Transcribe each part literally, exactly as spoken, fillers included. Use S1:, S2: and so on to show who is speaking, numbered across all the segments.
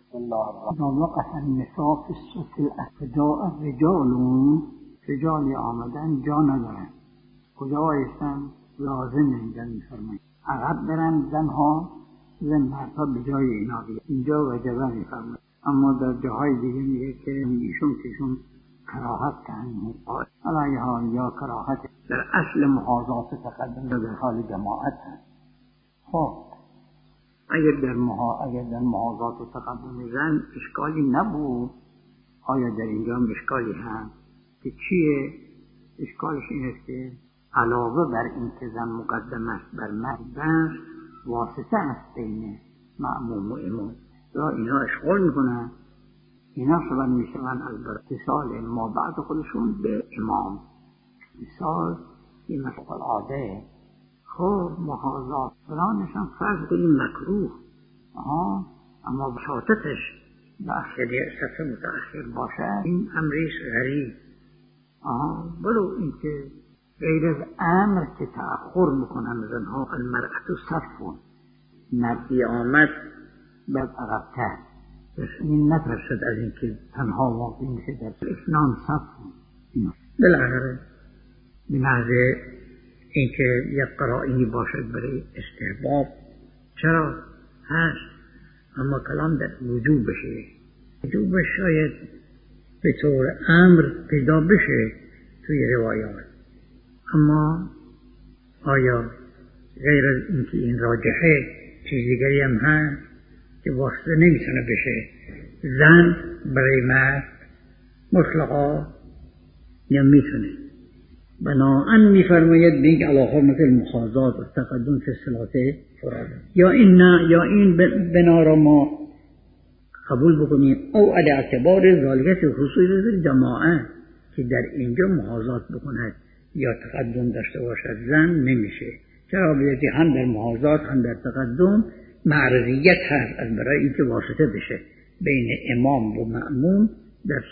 S1: بسم الله الرحمن وقت النساء في الصف الأفجاء الرجال رجالی آمدن جا ندارن کجا بایستن لازم اینجا میفرمایید عقب برن زنها زن مردها به جای اینا بیاد اینجا وجبه میفرمایید. اما در جاهای دیگه میگه که ایشون کشون کراهت کنه علیه حال یا کراهت در اصل محاذات تقدم در حال جماعت هست. خب اگر در محا... اگر در محاذات تقدم زن اشکالی نبود، آیا در اینجا اشکالی هست که چیه؟ اشکالش این است که علاوه بر این که زن مقدم است بر مرد واسطه است بین مأموم و امام یا اینا اشغال میکنن، اینا شبن میشون از اتصال ما بعد خودشون به امام. مثال این مثال عاده خب محاذات فلانشان فرض کنیم مکروه، آها اما بشاطتش به اخری صف متأخر باشه این امریش غریب. آها ولو اینکه غیر از امر که تأخر میکنن زنها المرأة صفون، مردی آمد بعد عقب‌تر این نترسد از اینکه تنها واقعی میشه در اثنان صفون. بالاخره بنحوه اینکه یک قرائنی باشد برای استحباب چرا هست، اما کلام در وجوب بشه. وجوب شاید به طور امر پیدا بشه توی روایات، اما آیا غیر از اینکه این راجحه چیز دیگری هم هست که واسطه نمیتونه بشه زن برای مرد مطلقا یا میتونه؟ بناهن میفرماید دیگه علاقه مثل مخاضات و تقدم فی الصلاة فراد، یا این نه یا این بنا را ما قبول بکنیم او علی اعتبار ذالکت خصوصی جماعه که در اینجا محاذات بکند یا تقدم داشته باشد زن نمیشه. چرا؟ بیدی هم در محاذات هم در تقدم معرضیت هست از برای اینکه واسطه بشه بین امام و مأموم در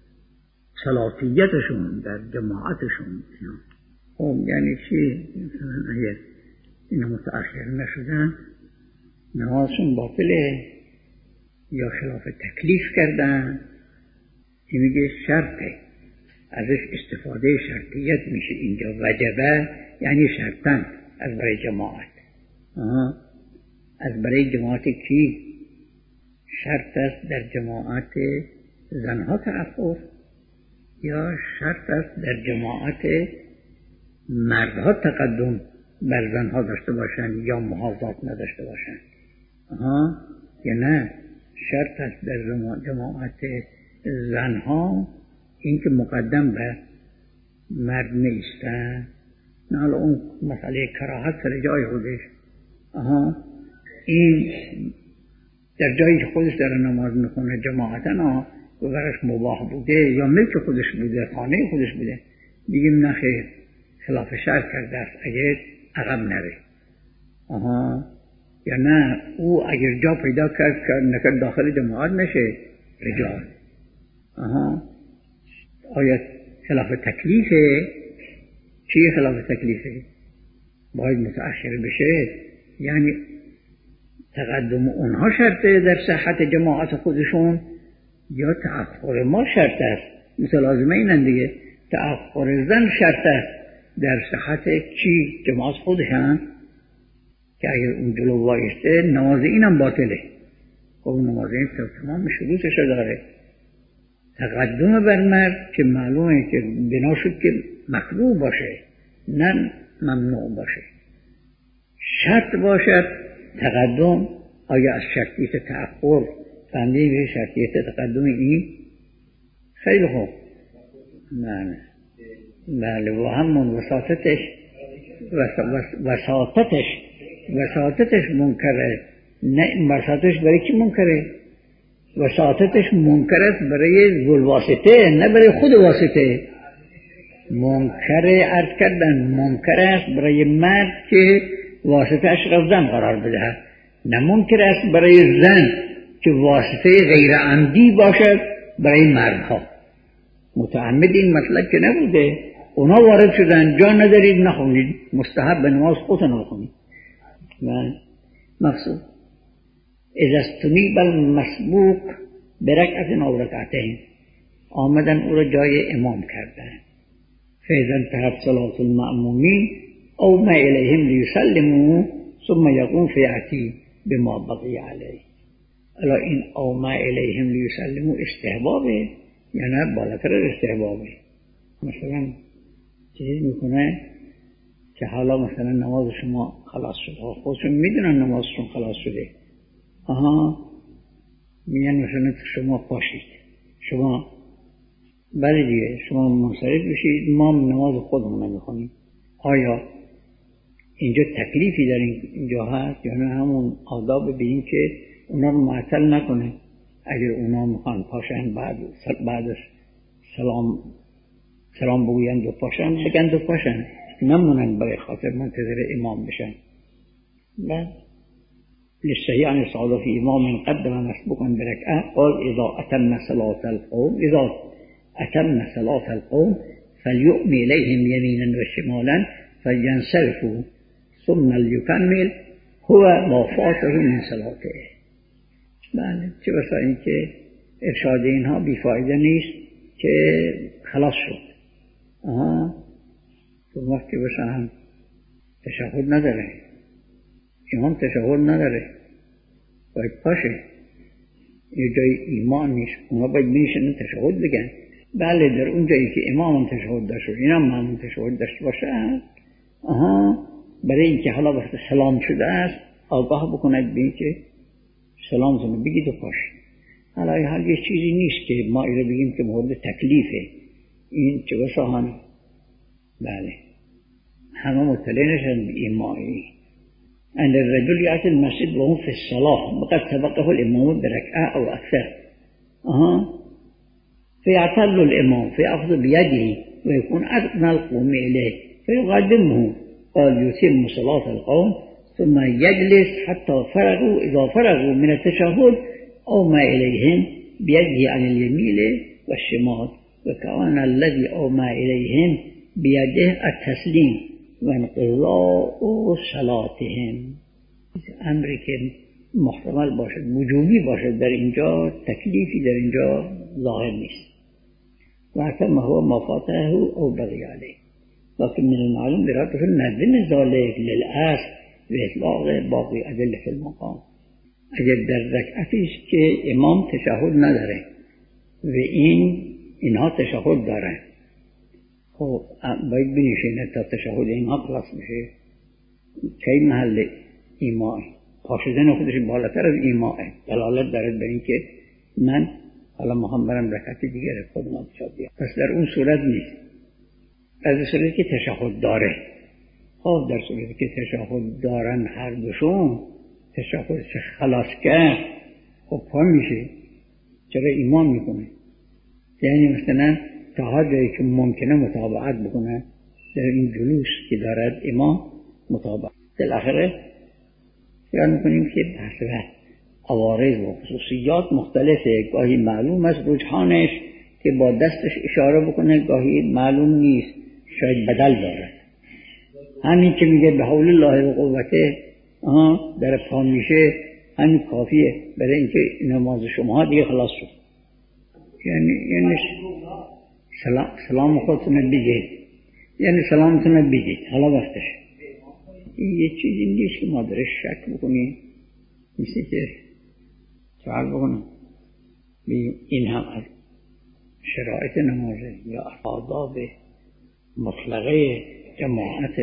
S1: صلاتیتشون در جماعتشون. خب یعنی چی؟ مثلا اگر اینا متأخر نشدن نمازشون باطله یا خلاف تکلیف کردن، این میگه شرطه، ازش استفاده شرطیت میشه اینجا. وجبه یعنی شرطن از برای جماعت. آها. از برای جماعت کی؟ شرط است در جماعت زنها تأخر یا شرط است در جماعت مردها تقدم بر زنها داشته باشند یا محاذات نداشته باشند؟ آها. یا نه شرط است در جماعت زنها اینکه مقدم بر مرد نیستن. نه حالا اون مسئله کراهت سر جای خودش. آها. این در جایی که خودش در نماز میخونه جماعتنا و برش مباح بوده یا ملک خودش بوده خانه خودش بوده بگیم نخیر خلاف شرط کرده است اگر عقب نره. آها. یا نه او اگر جا پیدا کرد نکرد داخل جماعت نشه رجال. آها. آیا خلاف تکلیفه؟ چی خلاف تکلیفه؟ باید متأخر بشه، یعنی تقدم اونها شرطه در صحت جماعت خودشون یا تأخر ما شرط است؟ مثل لازمه اینن دیگه، تأخر زن شرط است در صحت چی؟ جماعت خودشن که اگر اون جلو وایسته نماز اینم باطله. خب نماز این تمام شروطش داره. تقدم بر مرد که معلومه که بنا شد که مکروه باشه نه ممنوع باشه. شرط باشد تقدم. آیا از شرطیت تأخر فهمیدیم شرطیت تقدم این؟ خیلی خوب. بله بله و همون وساطتش وساطتش وساطتش منکره. نه وساطتش برای کی منکره؟ وساطتش منکر است برای ذل واسطه نه برای خود واسطه. منکر عرض کردن منکر است برای مرد که واسطه اش را زن قرار بده، نه منکر است برای زن که واسطه غیر عمدی باشد برای مردها. متعمد این مطلب که نبوده، اونا وارد شدن جا ندارید نخونید، مستحب به نماز خودتون بخونید. مقصود اذا استنیب المسبوق برکعت او رکعتین، آمدن او را جای امام کردن. فاذا انتهت صلاة المأمومین او ما الیهم لیسلموا ثم یقوم فیأتی بما بقی علیه. الا این او ما الیهم لیسلموا استحبابه یا نه بالاتر استحبابه؟ مثلا چیز میکنه که حالا مثلا نماز شما خلاص شده، خودشون میدونن نمازشون خلاص شده، آها میگن مثلا شما پاشید، شما بله دیگه شما منصرف بشید، ما نماز خودمون نمیخونیم. آیا اینجا تکلیفی در اینجا هست یا نه همون آداب ببینیم که اونا رو معطل نکنه؟ اگر اونا میخوان پاشن بعد بعد سلام سلام بگویند و پاشن بگند و پاشن، نمونن برای خاطر منتظر امام بشن. بعد للصحيح عن الصعود في إمام قدم مسبوقا بركعة قال إذا أتم صلاة القوم إذا أتم صلاة القوم فليؤم إليهم يمينا وشمالا فلينصرفوا ثم ليكمل هو ما فاته من صلاته. بله چه بسا این که ارشاد اینها بیفایده نیست که خلاص شد. آها تو وقتی بسا هم تشهد نداره، امام تشهد نداره، باید پاشه، یه جای ایمان نیست، اونا باید بینشن تشهد بگن. بله در اون جایی که امام تشهد داشت و اینا هم تشهد داشت باشه، آها برای اینکه حالا وقت سلام شده است آگاه بکند به اینکه سلام زنه بگید و پاش. حالا این حال یه چیزی نیست که ما ایره بگیم که مورد تکلیفه، این چه بساهن. بله همه مطلع نشن به ایمایی. أن الرجل يأتي المسجد وهم في الصلاة وقد سبقه الإمام بركعة أو أكثر، أها فيعتل الإمام فيأخذ بيده ويكون أدنى القوم إليه فيقدمه قال يتم صلاة القوم ثم يجلس حتى فرغوا إذا فرغوا من التشهد أو ما إليهم بيده عن اليمين والشمال وكان الذي أو ما إليهم بيده التسليم و انقضاء صلاتهم. امری که محتمل باشد وجوبی باشد در اینجا، تکلیفی در اینجا ظاهر نیست. و ثم هو ما فاته او بقی علیه لكن من المعلوم براته نظم ذلك للأصل و اطلاق باقی ادله فی المقام. اگر در رکعتی است که امام تشهد نداره و این اینها تشهد دارن، خب باید بنشینه تا تشهد اینها خلاص بشه. کی محل ایماء پاشدن خودش بالاتر از ایماء دلالت دارد بر اینکه من حالا میخوام برم رکعت دیگر خودم تشهد بیارم. پس در اون صورت نیست. از صورتی که تشهد داره، خب در صورتی که تشهد دارن هر دوشون تشهد خلاص کرد، خب پا میشه، چرا ایمان میکنه؟ یعنی مثلا تا هر جایی که ممکنه مطابقت بکنه در این جلوس که دارد امام مطابقت. در آخره خیال میکنیم که بحث عوارض و خصوصیات مختلفه، گاهی معلوم است رجحانش که با دستش اشاره بکنه، گاهی معلوم نیست، شاید بدل داره. همین که میگه به حول الله و قوته در پا میشه همین کافیه برای اینکه نماز شما دیگه خلاص شد. یعنی یعنی سلام سلام خودتون بگید، یعنی سلامتون بگید حالا وقتش. این یه چیزی نیست که ما درش شک بکنیم، مثل که سوال بکنیم این هم از شرایط نمازه یا آداب مطلقه جماعت.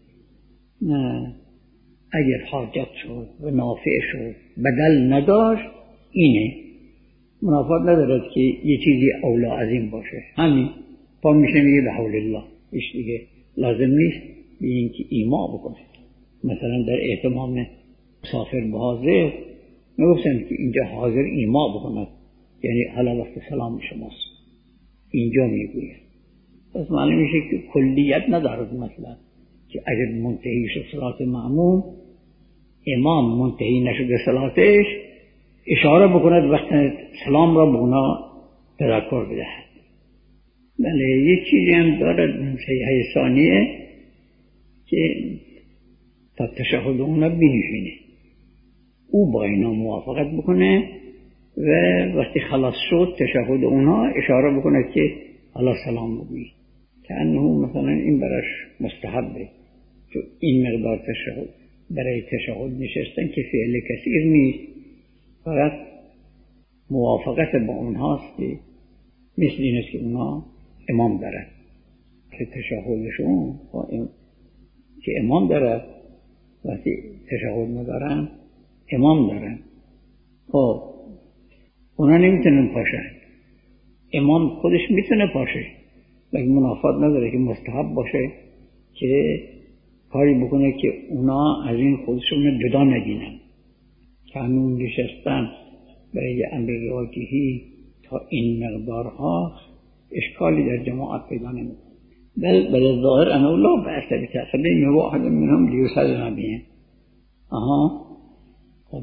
S1: نه، اگر حاجت شد و نافع شد بدل نداشت اینه، منافات ندارد که یه چیزی اولا از این باشه. همین پا میشه میگه به حول الله، ایش دیگه لازم نیست به این که ایما بکنه. مثلا در اعتمام مسافر به حاضر نگفتن که اینجا حاضر ایما بکنه، یعنی حالا وقت سلام شماست اینجا میگوید. پس معلوم میشه که کلیت ندارد، مثلا که اگر منتهی شد صلات معموم امام منتهی نشده صلاتش اشاره بکند وقت سلام را به اونا تذکر بدهد. بله یک چیزی هم دارد صحیحه ثانیه که تا تشهد اونا بنشینه، او با اینا موافقت بکنه و وقتی خلاص شد تشهد اونها اشاره بکنه که حالا سلام بگویی، که انه مثلا این براش مستحبه، چون این مقدار تشهد برای تشهد نشستن که فعل کثیر نیست، فقط موافقت با اونهاست که مثل این است که اونا امام دارن که تشهدشون که امام دارن، وقتی تشهد ندارن امام دارن، خب اونا نمیتونن پاشن، امام خودش میتونه پاشه ولی منافات نداره که مستحب باشه که کاری بکنه که اونا از این خودشون جدا نگینن، که همون نشستن برای امر واجهی تا این مقدارها اشکالی در جماعت پیدا نمیکنه. بل بل الظاهر انه لا بأس بتأخير واحد منهم ليسلم بهم. آها خب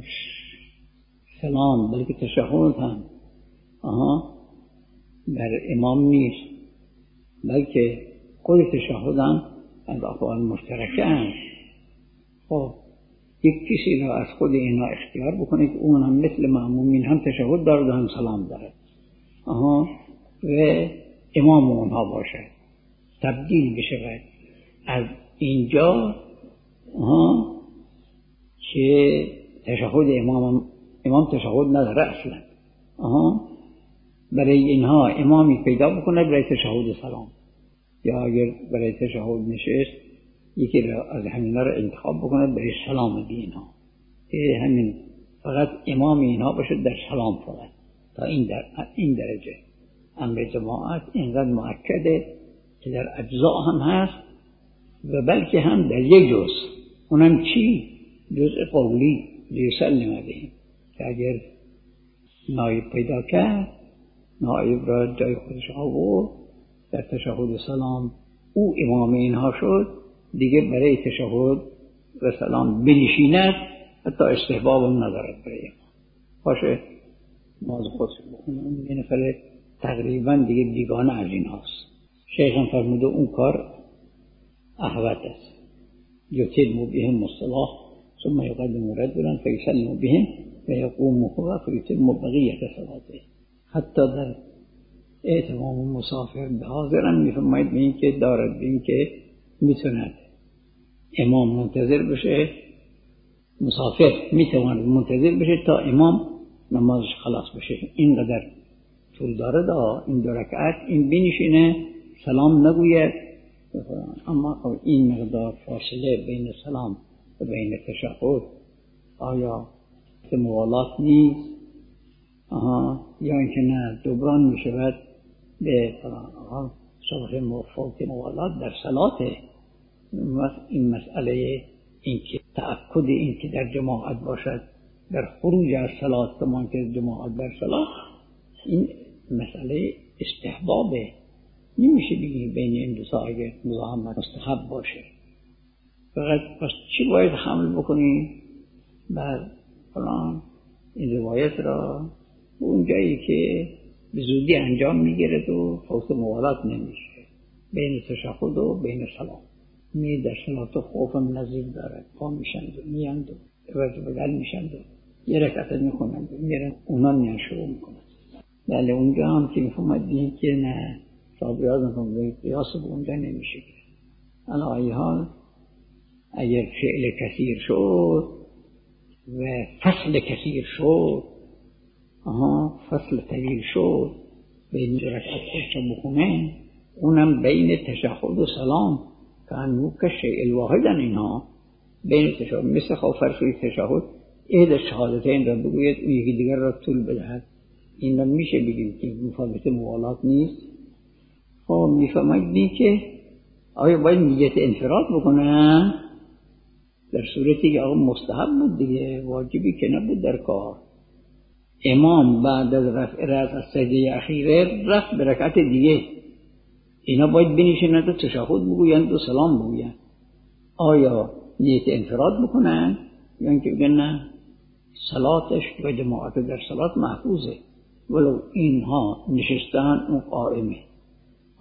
S1: سلام بلکه تشهد هم آها بر امام نیست، بلکه خود تشهد هم از افعال مشترکه هم. خب یک کسی را از خود اینا اختیار بکنه که اون هم مثل مأمومین هم تشهد دارد و هم سلام دارد، آها و امام اونها باشه، تبدیل بشه از اینجا آها که تشهد امام امام تشهد نداره اصلا، آها برای اینها امامی پیدا بکنه برای تشهد سلام، یا اگر برای تشهد نشست یکی را از همین را انتخاب بکنه برای سلام اینها، که همین فقط امام اینها باشه در سلام فقط. تا این در این درجه امر جماعت اینقدر مؤکده که در اجزاء هم هست و بلکه هم در یک جز، اونم چی؟ جزء قولی لیسلم بهم، که اگر نایب پیدا کرد نایب را جای خودش آورد در تشهد سلام او امام اینها شد، دیگه برای تشهد و سلام بنشیند حتی استحباب هم ندارد برای امام باشه ناز خودش بکنه، یه نفر تقریبا دیگه بیگانه از این هاست. شیخ هم فرموده اون کار احوت است، یتم بهم الصلاة ثم یقدم رجلا فیسلم بهم و یقوم هو فیتم بقیت صلاته. حتی در اتمام مسافر به حاضرم میفرماید به این که دارد به این که میتوند امام منتظر بشه، مسافر میتواند منتظر بشه تا امام نمازش خلاص بشه، اینقدر طول داره دا این دو رکعت این بنشینه سلام نگوید، اما این مقدار فاصله بین سلام و بین تشهد آیا که موالات نیست؟ آها یا اینکه نه جبران میشود به صبح موفوت موالات در صلاته. این مسئله این که تأکد این که در جماعت باشد در خروج از صلات کمان که جماعت در صلات، این مسئله استحبابه، نمیشه بگیم بین این دو تا اگر مزاحمت مستحب باشه. فقط پس چی باید حمل بکنی بر فلان این روایت را به اون جایی که به زودی انجام میگیرد و فوت موالات نمیشه بین تشهد و بین سلام. می در صلات خوفم نظیر دارد، پا میشند و میاند و عوض بگل میشند و یه رکعت میخونند و میرن اونا میان شروع میکنند. بله اونجا هم که میفهمد دین که نه صابریاز میفهمد قیاس به اونجا نمیشه. علی حال اگر فعل کثیر شد و فصل کثیر شد، آها فصل طویل شد بین رکعت خودش بخونه، اونم بین تشهد و سلام کانو که شیء الواحدن اینها بین تشهد مثل خوفرشوی تشهد اهد شهادتین را بگوید اون یکی دیگر را طول بدهد، این را میشه بگید که مفاوت موالات نیست. خب میفهمید که آیا باید نیت انفراد بکنن در صورتی که آقا مستحب بود دیگه، واجبی که نبود در کار. امام بعد از رفع رأس از سجده اخیره رفت به رکعت دیگه، اینا باید بنشینند و تشهد بگویند و سلام بگویند. آیا نیت انفراد بکنن یا اینکه بگن نه صلاتش و جماعت در صلات محفوظه ولو اینها نشستن اون قائمه،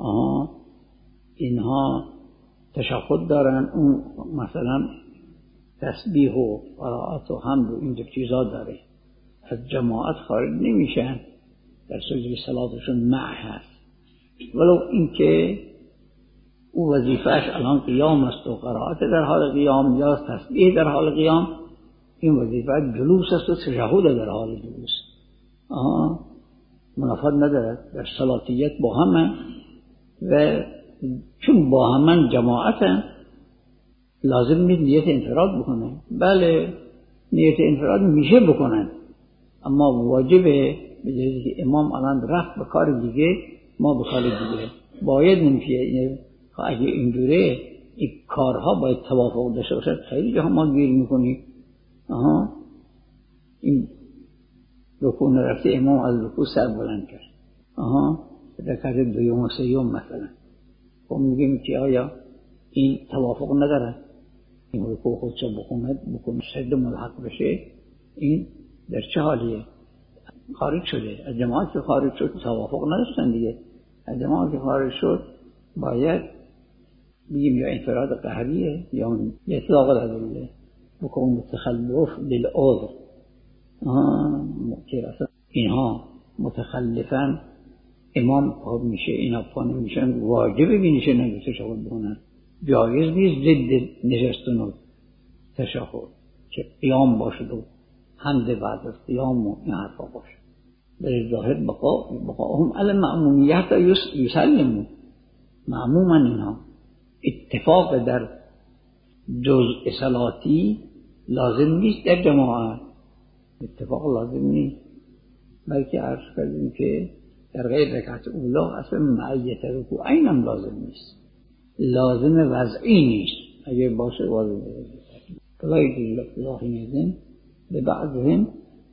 S1: آها اینها تشهد دارن اون مثلا تسبیح و قرائت و حمد و اینجور چیزا داره، از جماعت خارج نمیشن، در صورتی صلاتشون مع هست. ولو اینکه او وظیفهش الان قیام است و قرائت در حال قیام یا تسبیح در حال قیام، این وظیفه جلوس است و تشهد در حال جلوس. آها منافات ندارد، در صلاتیت با همه و چون با همه جماعتن لازم نیست نیت انفراد بکنن. بله نیت انفراد میشه بکنن، اما واجبه به جایی که امام الان رفت به کار دیگه، ما به کار دیگه باید نمیشه. اگه اینجوره این کارها باید توافق داشته باشد. خیلی جاها ما گیر میکنیم. آها این رکوع نرفته، امام از رکوع سر بلند کرد، آها رکعت دوم و سوم مثلا، خب میگیم که آیا این توافق نداره؟ این رکوع خودشو بخونه بکنه شد ملحق بشه، این در چه حالیه؟ خارج شده از جماعت. که خارج شد توافق نداشتن دیگه. از جماعت که خارج شد باید بگیم یا انفراد قهریه یا اطلاق العدله بکن تخلف للعذر. که اصلا اینها متخلفن، امام پا میشه اینا پا نمیشن، واجب بینشه نگه تشهد بکنن. جایز نیست ضد نشستن و تشهد که قیام باشد و حمد بعد از قیام و این حرفا باشد. در ظاهر بقا بقاهم علی مأمومیت یسلمون، معموما اینها اتفاق در جزء صلاتی لازم نیست در جماعت، اتفاق لازم نیست، بلکه عرض کردیم که در غیر رکعت اولا اصلا معیت رکوع اینم لازم نیست، لازم وضعی نیست. اگر باشه واضح بگذارید فلا یجوز الاقتداء به بعضهم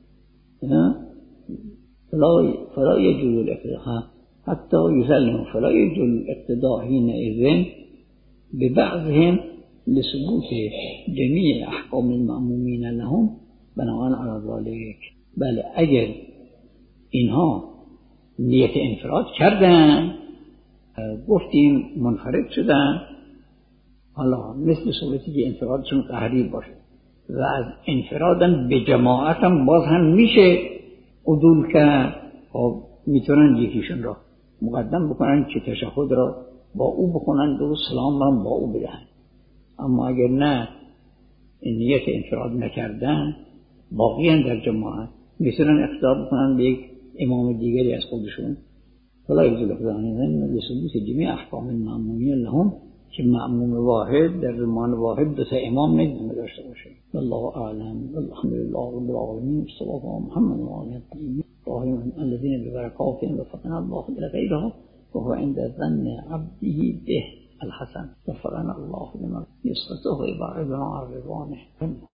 S1: فلا یجوز الاقتداء حتی یسلموا فلا یجوز الاقتداء حینئذ ببعضهم لثبوت جمیع احکام المأمومین لهم بناء علی ذلک. بله اگر اینها نیت انفراد کردن، گفتیم منفرد شدن، حالا مثل صورتی که انفرادشون قهری باشه و از انفرادن به جماعتم باز هم میشه عدول کرد، خب میتونن یکیشون را مقدم بکنن که تشهد را با او بکنن و سلام را با او بدهن. اما اگر نه نیت انفراد نکردن باقی هم در جماعت میتونن اقتدا بکنن به یک امام دیگری از خودشون. فلا یجوز الاقتداء لثبوت جمیع احکام المأمومین لهم، که مأموم واحد در زمان واحد دو تا امام نمیتونه داشته باشه. والله اعلم. الحمدلله رب العالمین. صلی الله علی محمد و آله الطاهرین الذین ببرکاتهم وفقنا الله الى غیرها وهو عند ظن عبده به الحسن. وفقنا الله لما یستطيع عبادنا عن رضوانه.